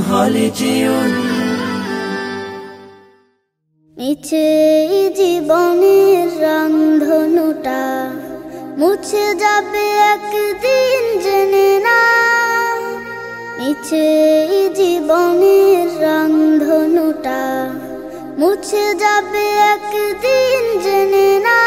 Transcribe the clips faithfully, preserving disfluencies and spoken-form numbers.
হলে যেও মিছে জীবনের রংধনুটা মুছে যাবে একদিন জেনে না। মিছে জীবনের রংধনুটা মুছে যাবে একদিন জেনে না।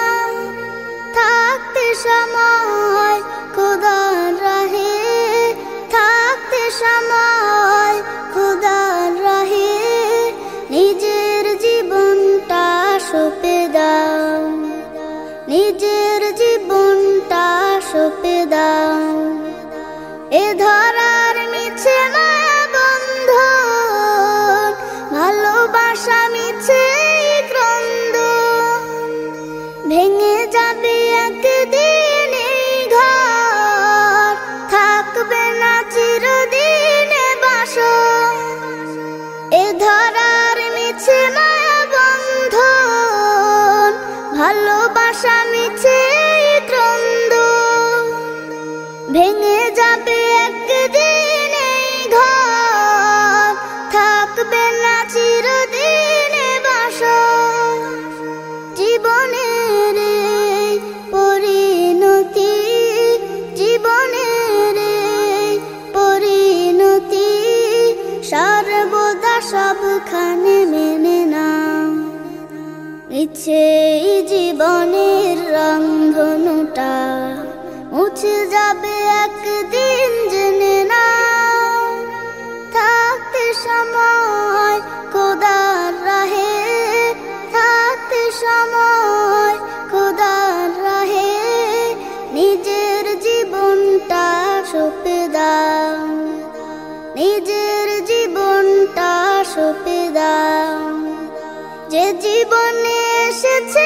থাকতে সময় খোদার রাহে, থাকতে সময় খোদার রাহে নিজের জীবনটা সঁপে দাও, নিজের জীবনটা সঁপে দাও। এ ধরার মিছে মায়া বন্ধন, ভালোবাসা মিছে ক্রন্দন, ভেঙে যাবে একদিন এই ঘর, থাকবে না চিরদিনে বাসর। এ ধরার মিছে মায়া বন্ধন, ভালোবাসা মিছে ক্রন্দন, ভেঙে যাবে একদিন এই ঘর, থাকবে না চিরদিনে বাসর। জীবনের এই পরিণতি, জীবনের এই পরিণতি সর্বদা সবখানে মেনে নাও। মিছে জীবনের রংধনুটা মুছে যাবে একদিন জেনে নাও। থাকতে সময় খোদার রাহে, থাকতে সময় খোদার রাহে নিজের জীবনটা সঁপে দাও, নিজের জীবনটা সঁপে দাও। যে জীবনে এসেছে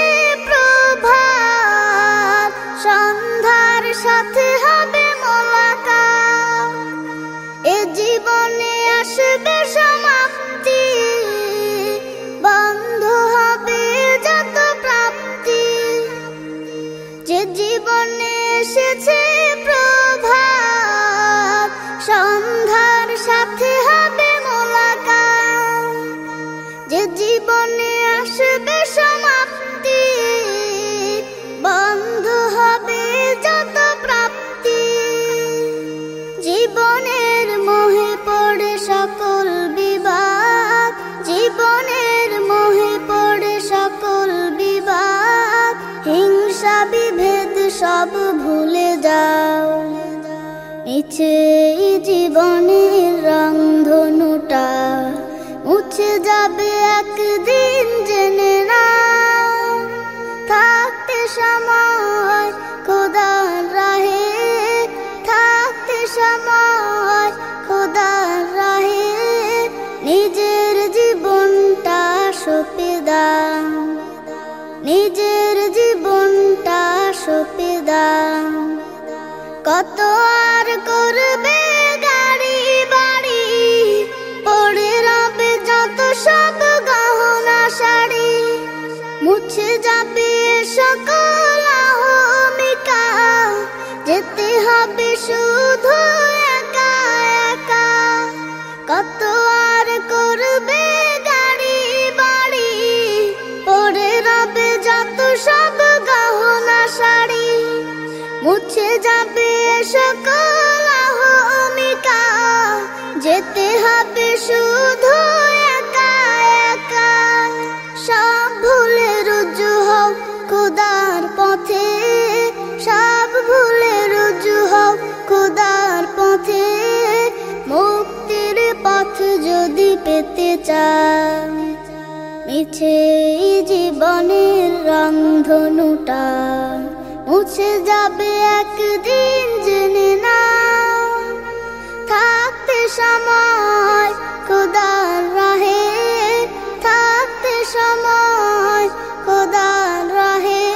প্রভাত, সন্ধ্যার সাথে হবে মোলাকাত। এ জীবনে আসবে সমাপ্তি, বন্ধ হবে যত প্রাপ্তি। যে জীবনে এসেছে প্রভাত, সন্ধ্যার সাথে হবে মোলাকাত। যে জীবনে আসবে সমাপ্তি, বন্ধ হবে যত প্রাপ্তি। জীবনের মোহে পড়ে সকল বিবাদ, জীবনের মোহে পড়ে সকল বিবাদ। হিংসা বিভেদ সব ভুলে যাও। মিছে জীবনের রংধনুটা মুছে যাবে একদিন জেনে নাও। থাকতে সময় খোদার রাহে, থাকতে সময় খোদার রাহে নিজের জীবনটা সঁপে দাও, নিজের জীবনটা সঁপে দাও। কত আর করবে গাড়ি বাড়ি, পড়ে রবে যত সব গহনা শাড়ি। মুছে যাবে সকল অহমিকা, যেতে হবে শুধু একা একা। কত আর করবে গাড়ি বাড়ি, পড়ে রবে যত সব গহনা শাড়ি। মুছে যাবে সকল অহমিকা, যেতে হবে শুধু একা একা। সব ভুলে রুজু হও খোদার পথে, সব ভুলে রুজু হও খোদার পথে। মুক্তির পথ যদি পেতে চাও, মিছে জীবনের রংধনুটা মুছে যাবে একদিন জেনে নাও। থাকতে সময় খোদার রাহে, থাকতে সময় খোদার রাহে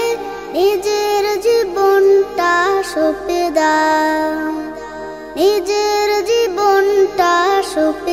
নিজের জীবনটা সঁপে দাও, নিজের জীবনটা সঁপে